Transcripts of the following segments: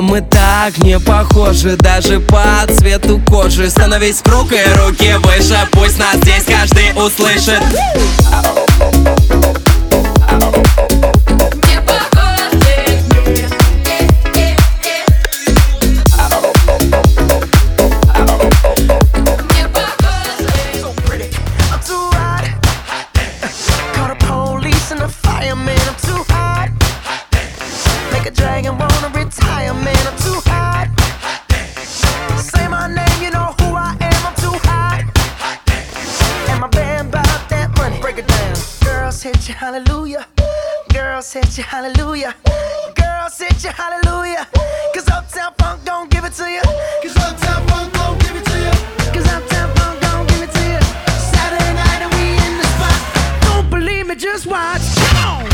мы так не похожи, даже по цвету кожи. Становись в круг и руки выше, пусть нас здесь каждый услышит. Dragon wanna retire, man, I'm too hot. Say my name, you know who I am, I'm too hot. And my band bought that money, break it down. Girls hit you, hallelujah. Girls hit you, hallelujah. Girls hit you, hallelujah. Cause Uptown Funk don't give it to you. Cause Uptown Funk don't give it to you. Cause Uptown Funk don't give it to you. Saturday night and we in the spot. Don't believe me, just watch. Come on.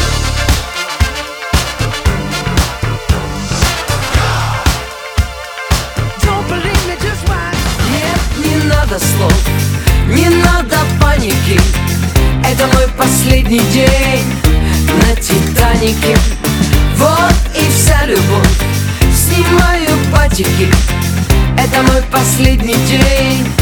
Слов, не надо паники. Это мой последний день на Титанике. Вот и вся любовь. Снимаю патики. Это мой последний день.